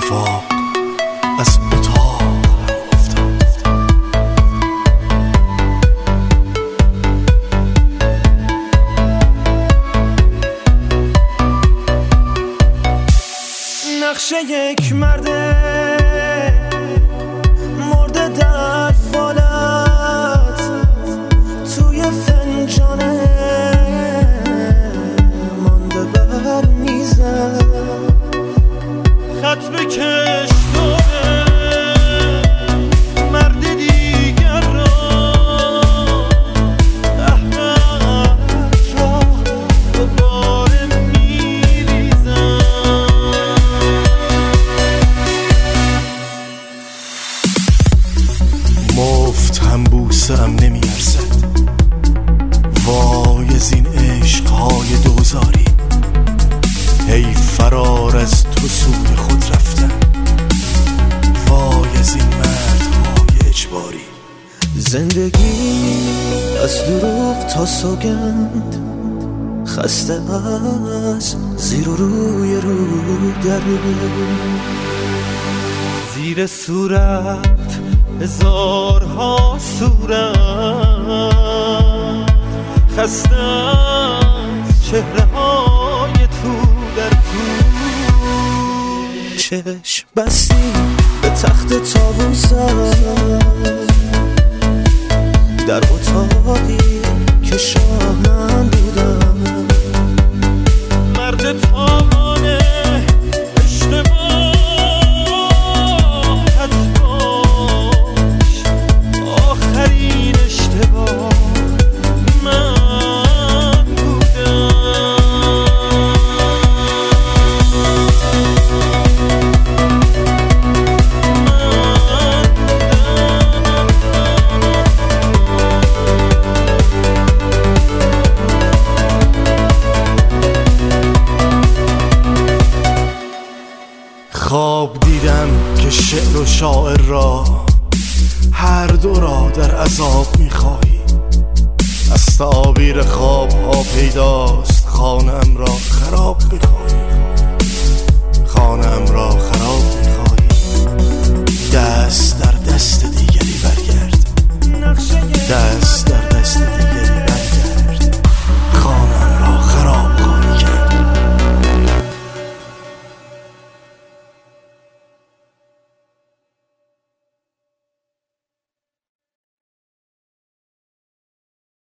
اتفاق از اتاق افتاد. نقشه یک مرده مرده در فالت توی فنجانه مانده بر میزه خط بکش داره مرد دیگر را احمد را دوباره میریزم. مفت هم بوسه هم نمیارزد وای از این عشقهای دوزاری. ای فرار از تو سوی خود رفتن وای از این مردهای اجباری. زندگی از دروغ تا سوگند خسته از زیر و روی رو در زیر صورت هزارها صورت خسته از چهره های تو در تو. چشم بستی به تخت طاووسم در اتاقی که شاه من بودم. مرد تاوانه اشتباهت باش آخرین اشتباه من بودم. خواب دیدم که شعر و شاعر را هر دو را در عذاب می‌خواهی. از تعابیر خواب ها پیداست خانه‌ام را خراب می‌خواهی.